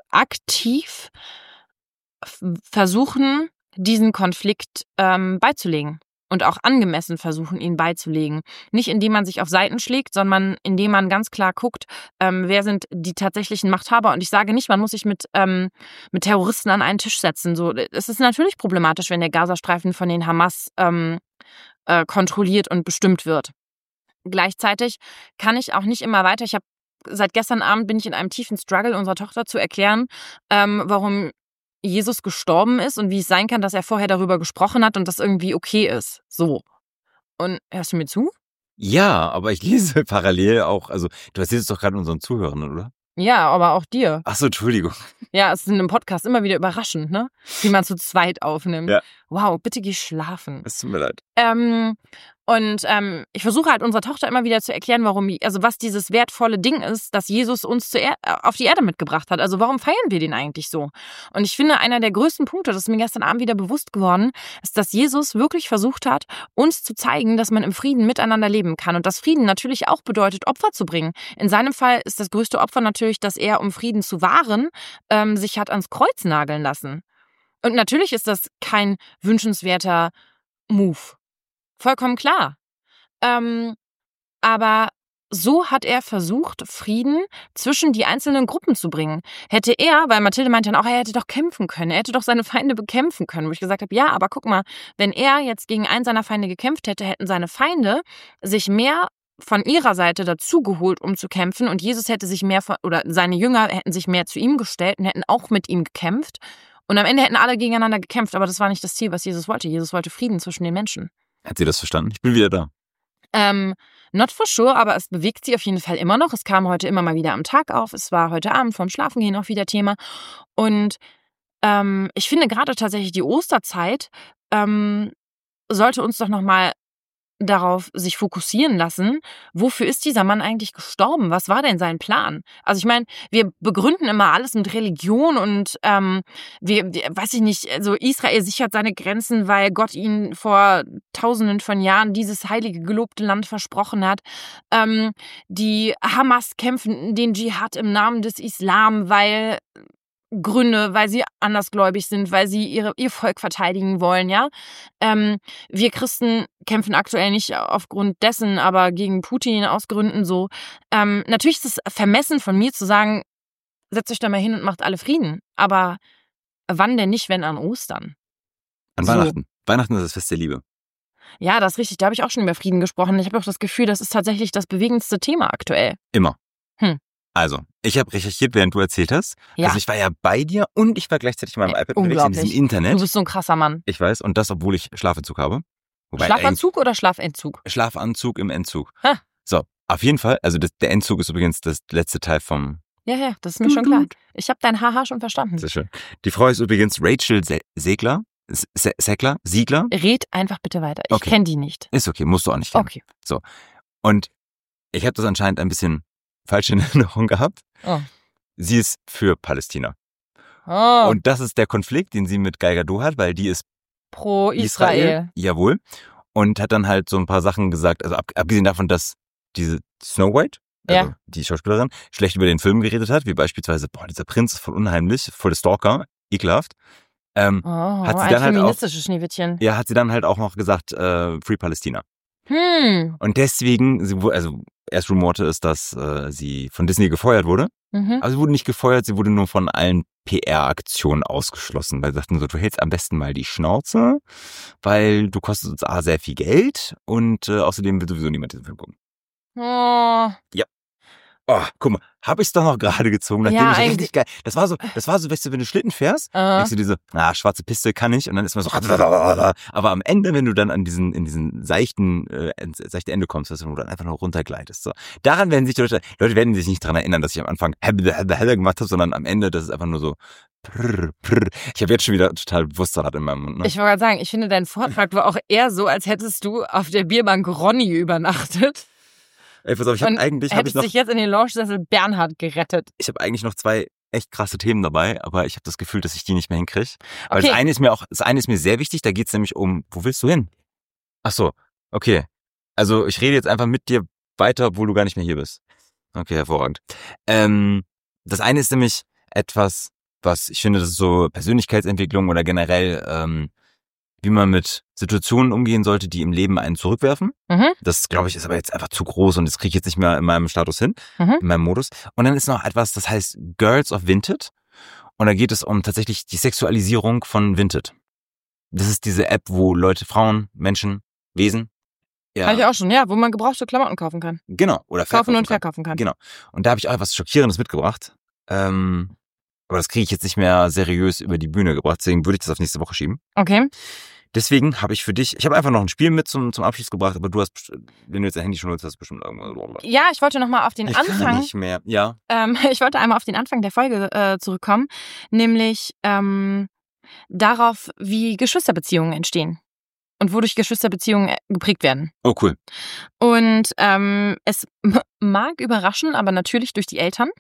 aktiv f- versuchen, diesen Konflikt ähm, beizulegen und auch angemessen versuchen, ihn beizulegen. Nicht indem man sich auf Seiten schlägt, sondern indem man ganz klar guckt, ähm, wer sind die tatsächlichen Machthaber. Und ich sage nicht, man muss sich mit, ähm, mit Terroristen an einen Tisch setzen. So, es ist natürlich problematisch, wenn der Gazastreifen von den Hamas ähm, äh, kontrolliert und bestimmt wird. Gleichzeitig kann ich auch nicht immer weiter. Ich habe seit gestern Abend bin ich in einem tiefen Struggle, unserer Tochter zu erklären, ähm, warum Jesus gestorben ist und wie es sein kann, dass er vorher darüber gesprochen hat und das irgendwie okay ist. So. Und hörst du mir zu? Ja, aber ich lese parallel auch, also du erzählst es doch gerade unseren Zuhörern, oder? Ja, aber auch dir. Ach so, Entschuldigung. Ja, es ist in einem Podcast immer wieder überraschend, ne? Wie man zu zweit aufnimmt. Ja. Wow, bitte geh schlafen. Es tut mir leid. Ähm, und ähm, ich versuche halt unserer Tochter immer wieder zu erklären, warum, also was dieses wertvolle Ding ist, dass Jesus uns zur er- auf die Erde mitgebracht hat. Also warum feiern wir den eigentlich so? Und ich finde, einer der größten Punkte, das ist mir gestern Abend wieder bewusst geworden, ist, dass Jesus wirklich versucht hat, uns zu zeigen, dass man im Frieden miteinander leben kann. Und dass Frieden natürlich auch bedeutet, Opfer zu bringen. In seinem Fall ist das größte Opfer natürlich, dass er, um Frieden zu wahren, ähm, sich hat ans Kreuz nageln lassen. Und natürlich ist das kein wünschenswerter Move. Vollkommen klar. Ähm, aber so hat er versucht, Frieden zwischen die einzelnen Gruppen zu bringen. Hätte er, weil Mathilde meinte dann auch, er hätte doch kämpfen können, er hätte doch seine Feinde bekämpfen können. Wo ich gesagt habe, ja, aber guck mal, wenn er jetzt gegen einen seiner Feinde gekämpft hätte, hätten seine Feinde sich mehr von ihrer Seite dazugeholt, um zu kämpfen und Jesus hätte sich mehr von, oder seine Jünger hätten sich mehr zu ihm gestellt und hätten auch mit ihm gekämpft. Und am Ende hätten alle gegeneinander gekämpft, aber das war nicht das Ziel, was Jesus wollte. Jesus wollte Frieden zwischen den Menschen. Hat sie das verstanden? Ich bin wieder da. Ähm, not for sure, aber es bewegt sie auf jeden Fall immer noch. Es kam heute immer mal wieder am Tag auf. Es war heute Abend vorm Schlafengehen auch wieder Thema. Und ähm, ich finde gerade tatsächlich die Osterzeit ähm, sollte uns doch nochmal darauf sich fokussieren lassen, wofür ist dieser Mann eigentlich gestorben? Was war denn sein Plan? Also ich meine, wir begründen immer alles mit Religion und ähm, wir, weiß ich nicht, also Israel sichert seine Grenzen, weil Gott ihnen vor tausenden von Jahren dieses heilige, gelobte Land versprochen hat. Ähm, die Hamas kämpfen den Dschihad im Namen des Islam, weil Gründe, weil sie andersgläubig sind, weil sie ihre, ihr Volk verteidigen wollen, ja. Ähm, wir Christen kämpfen aktuell nicht aufgrund dessen, aber gegen Putin aus Gründen so. Ähm, natürlich ist es vermessen von mir zu sagen, setzt euch da mal hin und macht alle Frieden. Aber wann denn nicht, wenn an Ostern? An So. Weihnachten. Weihnachten ist das Fest der Liebe. Ja, das ist richtig. Da habe ich auch schon über Frieden gesprochen. Ich habe auch das Gefühl, das ist tatsächlich das bewegendste Thema aktuell. Immer. Hm. Also, ich habe recherchiert, während du erzählt hast. Ja. Also ich war ja bei dir und ich war gleichzeitig in meinem Ey, iPad unterwegs in diesem Internet. Du bist so ein krasser Mann. Ich weiß, und das, obwohl ich Schlafentzug habe. Wobei Schlafanzug oder Schlafentzug? Schlafanzug im Entzug. Ha. So, auf jeden Fall, also das, der Entzug ist übrigens das letzte Teil vom... Ja, ja, das ist mir schon klar. Ich habe dein Haha schon verstanden. Sehr schön. Die Frau ist übrigens Rachel Se- Segler. Se- Segler? Siegler? Red einfach bitte weiter. Ich Okay. kenne die nicht. Ist okay, musst du auch nicht kennen. Okay. So, und ich habe das anscheinend ein bisschen falsch in Erinnerung gehabt. Oh. Sie ist für Palästina. Oh. Und das ist der Konflikt, den sie mit Gal Gadot hat, weil die ist Pro Israel. Israel. Jawohl. Und hat dann halt so ein paar Sachen gesagt, also ab, abgesehen davon, dass diese Snow White, also Ja. die Schauspielerin, schlecht über den Film geredet hat, wie beispielsweise, boah, dieser Prinz ist voll unheimlich, voll der Stalker, ekelhaft. Ähm, Oh, hat sie ein dann halt auch, feministisches Schneewittchen. ja, hat sie dann halt auch noch gesagt, äh, Free Palästina. Hm. Und deswegen, sie, wu- also erst rumorte es, dass äh, sie von Disney gefeuert wurde. Mhm. Aber sie wurde nicht gefeuert, sie wurde nur von allen P R-Aktionen ausgeschlossen, weil sie sagten so, du hältst am besten mal die Schnauze, weil du kostest uns A sehr viel Geld und äh, außerdem will sowieso niemand diesen Film gucken. Oh. Oh, guck mal, hab ich's doch noch gerade gezogen, nachdem Ja, ich eigentlich- richtig geil. Das war so, das war so, weißt du, wenn du Schlitten fährst, Äh. denkst du dir so, na, schwarze Piste kann ich, und dann ist man so, aber am Ende, wenn du dann an diesen, in diesen seichten, äh, seichte Ende kommst, weißt du, wo du dann einfach nur runtergleitest, so. Daran werden sich die Leute, Leute werden sich nicht dran erinnern, dass ich am Anfang heller gemacht habe, sondern am Ende, das ist einfach nur so, prr, prr. Ich habe jetzt schon wieder total Wurstsalat in meinem Mund, ne? Ich wollte gerade sagen, ich finde, dein Vortrag war auch eher so, als hättest du auf der Bierbank Ronny übernachtet. Ey, pass auf, ich habe Und eigentlich, hab ich hättest noch, dich jetzt in den Lounge-Sessel Bernhard gerettet. ich habe eigentlich noch zwei echt krasse Themen dabei, aber ich habe das Gefühl, dass ich die nicht mehr hinkriege. Weil Okay. das eine ist mir auch, das eine ist mir sehr wichtig, da geht's nämlich um, wo willst du hin? Ach so, okay. Also ich rede jetzt einfach mit dir weiter, obwohl du gar nicht mehr hier bist. Okay, hervorragend. Ähm, das eine ist nämlich etwas, was ich finde, das ist so Persönlichkeitsentwicklung oder generell, ähm, wie man mit Situationen umgehen sollte, die im Leben einen zurückwerfen. Mhm. Das, glaube ich, ist aber jetzt einfach zu groß und das kriege ich jetzt nicht mehr in meinem Status hin, Mhm. in meinem Modus. Und dann ist noch etwas, das heißt Girls of Vinted. Und da geht es um tatsächlich die Sexualisierung von Vinted. Das ist diese App, wo Leute, Frauen, Menschen, Wesen, ja, Habe ich auch schon, ja, wo man gebrauchte Klamotten kaufen kann. genau, oder Kaufen verkaufen und kann. verkaufen kann. Genau. Und da habe ich auch was Schockierendes mitgebracht. Ähm, aber das kriege ich jetzt nicht mehr seriös über die Bühne gebracht, deswegen würde ich das auf nächste Woche schieben. Okay. Deswegen habe ich für dich, ich habe einfach noch ein Spiel mit zum, zum Abschluss gebracht, aber du hast, best- wenn du jetzt dein Handy schon nutzt, hast du bestimmt irgendwas. Ja, ich wollte nochmal auf den Ich kann Anfang, nicht mehr, ja. ähm, ich wollte einmal auf den Anfang der Folge äh, zurückkommen, nämlich ähm, darauf, wie Geschwisterbeziehungen entstehen und wodurch Geschwisterbeziehungen äh, geprägt werden. Oh, cool. Und ähm, es mag überraschen, aber natürlich durch die Eltern.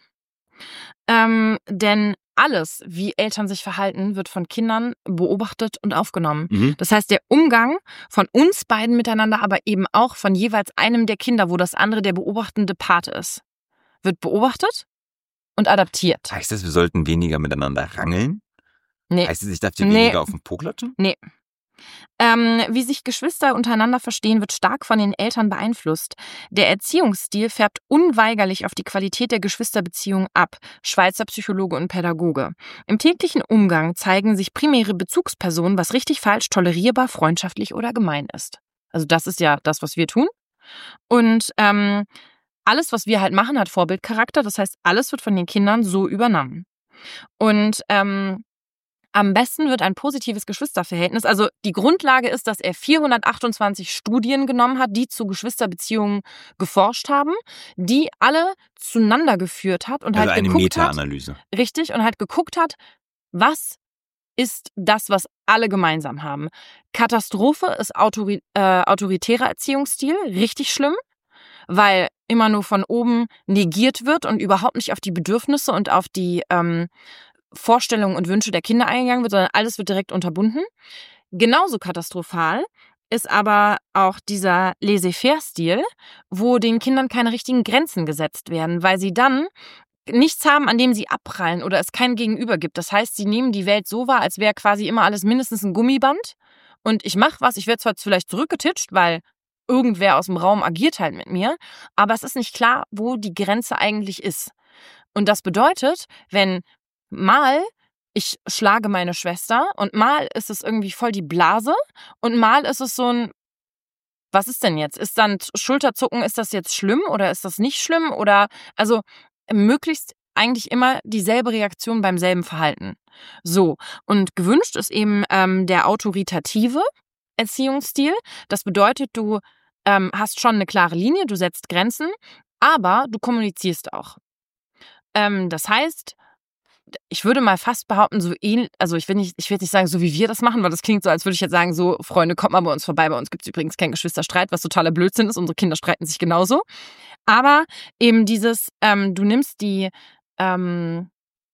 Ähm, denn alles, wie Eltern sich verhalten, wird von Kindern beobachtet und aufgenommen. Mhm. Das heißt, der Umgang von uns beiden miteinander, aber eben auch von jeweils einem der Kinder, wo das andere der beobachtende Part ist, wird beobachtet und adaptiert. Heißt das, wir sollten weniger miteinander rangeln? Nee. Heißt es, ich darf dir Nee. weniger auf den Po klatschen? Ähm, wie sich Geschwister untereinander verstehen, wird stark von den Eltern beeinflusst. Der Erziehungsstil färbt unweigerlich auf die Qualität der Geschwisterbeziehung ab. Schweizer Psychologe und Pädagoge. Im täglichen Umgang zeigen sich primäre Bezugspersonen, was richtig, falsch, tolerierbar, freundschaftlich oder gemein ist. Also das ist ja das, was wir tun. Und ähm, alles, was wir halt machen, hat Vorbildcharakter. Das heißt, alles wird von den Kindern so übernommen. Und ähm, Am besten wird ein positives Geschwisterverhältnis, also die Grundlage ist, dass er vierhundertachtundzwanzig Studien genommen hat, die zu Geschwisterbeziehungen geforscht haben, die alle zueinander geführt hat und Also halt eine geguckt hat, Meta-Analyse. richtig, und halt geguckt hat, was ist das, was alle gemeinsam haben. Katastrophe ist autori- äh, autoritärer Erziehungsstil, richtig schlimm, weil immer nur von oben negiert wird und überhaupt nicht auf die Bedürfnisse und auf die ähm, Vorstellungen und Wünsche der Kinder eingegangen wird, sondern alles wird direkt unterbunden. Genauso katastrophal ist aber auch dieser Laissez-faire-Stil, wo den Kindern keine richtigen Grenzen gesetzt werden, weil sie dann nichts haben, an dem sie abprallen oder es kein Gegenüber gibt. Das heißt, sie nehmen die Welt so wahr, als wäre quasi immer alles mindestens ein Gummiband und ich mache was, ich werde zwar vielleicht zurückgetitscht, weil irgendwer aus dem Raum agiert halt mit mir, aber es ist nicht klar, wo die Grenze eigentlich ist. Und das bedeutet, wenn mal ich schlage meine Schwester und mal ist es irgendwie voll die Blase und mal ist es so ein, was ist denn jetzt? Ist dann Schulterzucken, ist das jetzt schlimm oder ist das nicht schlimm? Oder also möglichst eigentlich immer dieselbe Reaktion beim selben Verhalten. So, und gewünscht ist eben ähm, der autoritative Erziehungsstil. Das bedeutet, du ähm, hast schon eine klare Linie, du setzt Grenzen, aber du kommunizierst auch. Ähm, das heißt, ich würde mal fast behaupten, so ähnlich, also ich will nicht, ich will nicht sagen, so wie wir das machen, weil das klingt so, als würde ich jetzt sagen, so, Freunde, kommt mal bei uns vorbei. Bei uns gibt es übrigens keinen Geschwisterstreit, was totaler Blödsinn ist. Unsere Kinder streiten sich genauso. Aber eben dieses, ähm, du nimmst die, ähm,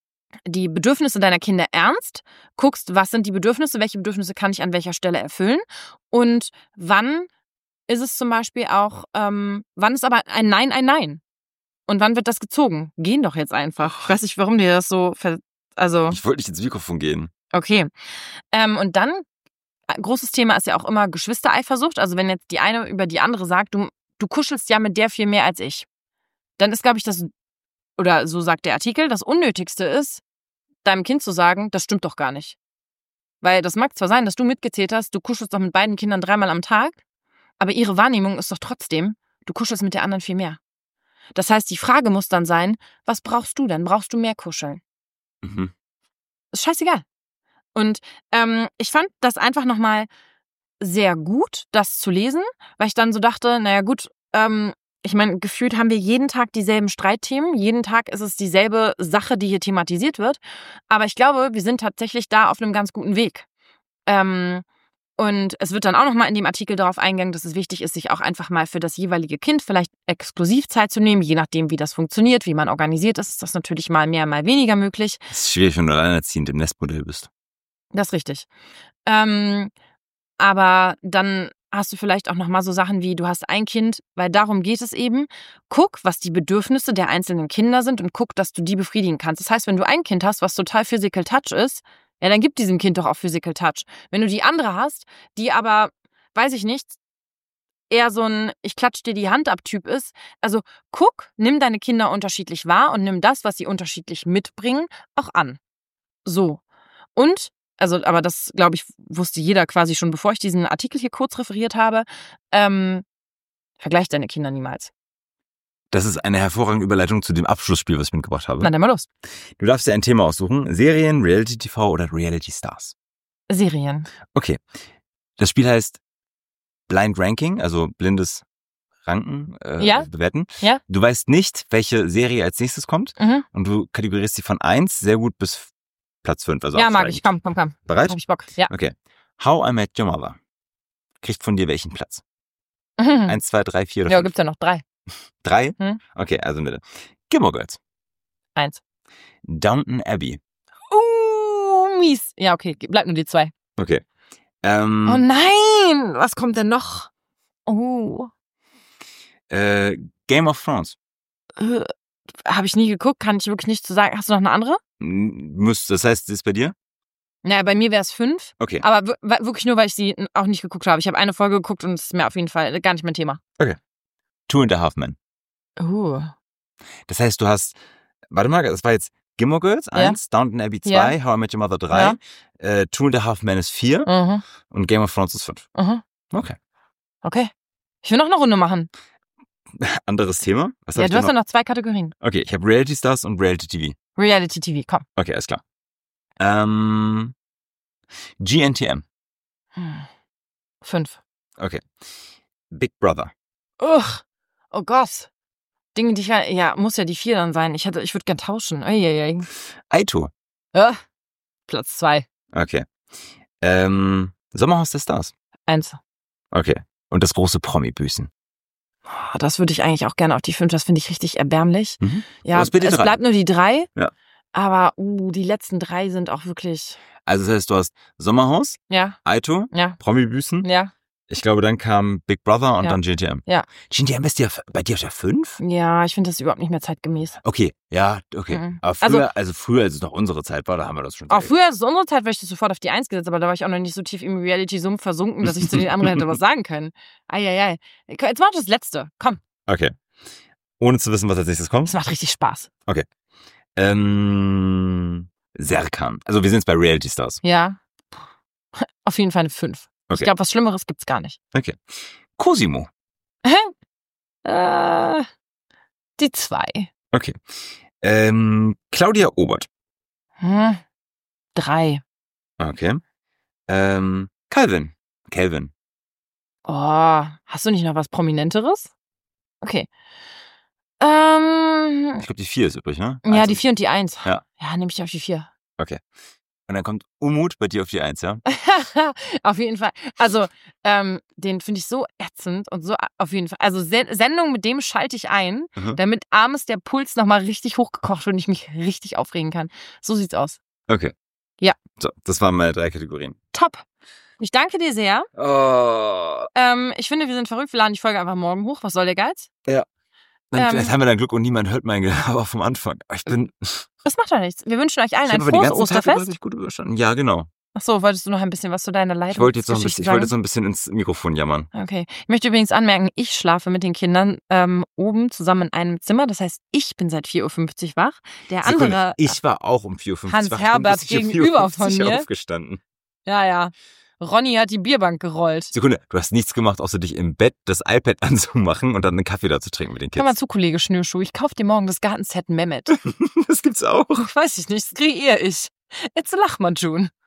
die Bedürfnisse deiner Kinder ernst, guckst, was sind die Bedürfnisse, welche Bedürfnisse kann ich an welcher Stelle erfüllen und wann ist es zum Beispiel auch, ähm, wann ist aber ein Nein ein Nein? Und wann wird das gezogen? Gehen doch jetzt einfach. Ich weiß nicht, warum dir das so... Ver- also Ich wollte nicht ins Mikrofon gehen. Okay. Ähm, und dann, ein großes Thema ist ja auch immer Geschwistereifersucht. Also wenn jetzt die eine über die andere sagt, du, du kuschelst ja mit der viel mehr als ich. Dann ist, glaube ich, das, oder so sagt der Artikel, das Unnötigste ist, deinem Kind zu sagen, das stimmt doch gar nicht. Weil das mag zwar sein, dass du mitgezählt hast, du kuschelst doch mit beiden Kindern dreimal am Tag, aber ihre Wahrnehmung ist doch trotzdem, du kuschelst mit der anderen viel mehr. Das heißt, die Frage muss dann sein, was brauchst du denn? Brauchst du mehr Kuscheln? Mhm. Ist scheißegal. Und ähm, ich fand das einfach nochmal sehr gut, das zu lesen, weil ich dann so dachte, naja gut, ähm, ich meine, gefühlt haben wir jeden Tag dieselben Streitthemen, jeden Tag ist es dieselbe Sache, die hier thematisiert wird, aber ich glaube, wir sind tatsächlich da auf einem ganz guten Weg. Ähm, Und es wird dann auch nochmal in dem Artikel darauf eingegangen, dass es wichtig ist, sich auch einfach mal für das jeweilige Kind vielleicht exklusiv Zeit zu nehmen. Je nachdem, wie das funktioniert, wie man organisiert ist, ist das natürlich mal mehr, mal weniger möglich. Das ist schwierig, wenn du alleinerziehend im Nestmodell bist. Das ist richtig. Ähm, aber dann hast du vielleicht auch nochmal so Sachen wie, du hast ein Kind, weil darum geht es eben. Guck, was die Bedürfnisse der einzelnen Kinder sind und guck, dass du die befriedigen kannst. Das heißt, wenn du ein Kind hast, was total Physical Touch ist, ja, dann gib diesem Kind doch auch Physical Touch. Wenn du die andere hast, die aber, weiß ich nicht, eher so ein ich klatsch dir die Hand ab Typ ist, also guck, nimm deine Kinder unterschiedlich wahr und nimm das, was sie unterschiedlich mitbringen, auch an. So. Und, also, aber das, glaube ich, wusste jeder quasi schon, bevor ich diesen Artikel hier kurz referiert habe, ähm, vergleich deine Kinder niemals. Das ist eine hervorragende Überleitung zu dem Abschlussspiel, was ich mitgebracht habe. Na, dann mal los. Du darfst dir ein Thema aussuchen. Serien, Reality-T V oder Reality-Stars? Serien. Okay. Das Spiel heißt Blind Ranking, also blindes Ranken äh, Ja. bewerten. Ja. Du weißt nicht, welche Serie als nächstes kommt Mhm. und du kategorierst sie von eins sehr gut bis Platz fünf. Also Ja, mag aufsteigend. ich. Komm, komm, komm. Bereit? Hab ich Bock. Ja. Okay. How I Met Your Mother. Kriegt von dir welchen Platz? Mhm. Eins, zwei, drei, vier oder Ja, fünf? gibt's ja noch drei. Drei? Hm. Okay, also Mitte. Gilmore Girls. Eins. Downton Abbey. Uh, mies. Ja, okay, bleib nur die zwei. Okay. Ähm, Oh nein! Was kommt denn noch? Oh. äh, Game of Thrones. Äh, Habe ich nie geguckt, kann ich wirklich nicht zu sagen. Hast du noch eine andere? Muss, das heißt, das ist bei dir? Naja, bei mir wäre es fünf. Okay. Aber w- wirklich nur, weil ich sie auch nicht geguckt habe. Ich habe eine Folge geguckt und es ist mir auf jeden Fall gar nicht mein Thema. Two and a Half Men. Uh. Das heißt, du hast, warte mal, das war jetzt Gilmore Girls Ja. eins, Downton Abbey zwei, How I Met Your Mother drei, Ja. äh, Two and a Half Men ist vier Mhm. und Game of Thrones ist fünf. Mhm. Okay. Okay. Ich will noch eine Runde machen. Anderes Thema? Was hab Ja, ich du denn hast ja noch zwei Kategorien. Okay, ich habe Reality Stars und Reality T V. Reality T V, komm. Okay, alles klar. Ähm, G N T M. Hm. Fünf. Okay. Big Brother. Uch. Oh Gott. Dinge, die ich ja, ja, muss ja die vier dann sein. Ich hätte, ich würde gern tauschen. Eieiei. Aito. Ja. Platz zwei. Okay. Ähm, Sommerhaus der Stars. Eins. Okay. Und das große Promi-Büßen. Oh, das würde ich eigentlich auch gerne auf die fünf. Das finde ich richtig erbärmlich. Mhm. Ja, es drei. bleibt nur die drei. Ja. Aber uh, die letzten drei sind auch wirklich. Also das heißt, du hast Sommerhaus, Ja. Aito, Ja. Promi-Büßen. Ja. Ich glaube, dann kam Big Brother und Ja. dann G N T M. Ja. G N T M ist ja bei dir auf der fünf? Ja, ich finde das überhaupt nicht mehr zeitgemäß. Okay, ja, okay. Mhm. Aber früher, Also- also, früher, als es noch unsere Zeit war, da haben wir das schon. Auch früher, zu unserer Zeit, wäre ich das sofort auf die Eins gesetzt, aber da war ich auch noch nicht so tief im Reality-Sumpf versunken, dass ich zu den anderen hätte was sagen können. Eieiei. Jetzt mach das Letzte. Komm, Okay. Ohne zu wissen, was als nächstes kommt. das macht richtig Spaß. Ähm, Serkan. Also wir sind jetzt bei Reality Stars. Ja. Auf jeden Fall eine fünf. Ich Okay. glaube, was Schlimmeres gibt's gar nicht. Okay. Cosimo. Äh, die zwei. Okay. Ähm, Claudia Obert. Hm. Drei. Okay. Ähm, Calvin. Calvin. Oh, hast du nicht noch was Prominenteres? Okay. Ähm, Ich glaube, die vier ist übrig, ne? ja, Eins die und- vier und die eins. Ja. Ja, nehme ich auf die vier. Und dann kommt Umut bei dir auf die eins, ja? Auf jeden Fall. Also, ähm, den finde ich so ätzend und so auf jeden Fall. Also, Se Sendung, mit dem schalte ich ein, Mhm. damit abends der Puls nochmal richtig hochgekocht wird und ich mich richtig aufregen kann. So sieht's aus. Okay. Ja. So, das waren meine drei Kategorien. Top. Ich danke dir sehr. Oh. Ähm, ich finde, wir sind verrückt. Wir laden die Folge einfach morgen hoch. Was soll der Geiz? Dann, Ähm. vielleicht haben wir dann Glück und niemand hört mein Gelaber vom Anfang. Ich bin. Das macht doch nichts. Wir wünschen euch allen Ich ein habe aber die frohes ganzen Tage Osterfest. richtig gut überstanden. Ja, genau. Achso, wolltest du noch ein bisschen was zu deiner Leitung Ich wollte jetzt noch ein Geschichte bisschen, ich wollte jetzt sagen? noch ein bisschen ins Mikrofon jammern. Okay. Ich möchte übrigens anmerken, ich schlafe mit den Kindern ähm, oben zusammen in einem Zimmer. Das heißt, ich bin seit vier Uhr fünfzig wach. Der Sekunde, andere. ich war auch um vier Uhr fünfzig Hans wach. Herbert Ich bin bis gegenüber vier Uhr fünfzig von mir. aufgestanden. Ja, ja. Ronny hat die Bierbank gerollt. Sekunde, du hast nichts gemacht, außer dich im Bett das iPad anzumachen und dann einen Kaffee da zu trinken mit den Hör mal Kids. zu, Kollege Schnürschuh. Ich kauf dir morgen das Gartenset Mehmet. Das gibt's auch. Weiß ich nicht, das kreier ich. Jetzt lach mal, June.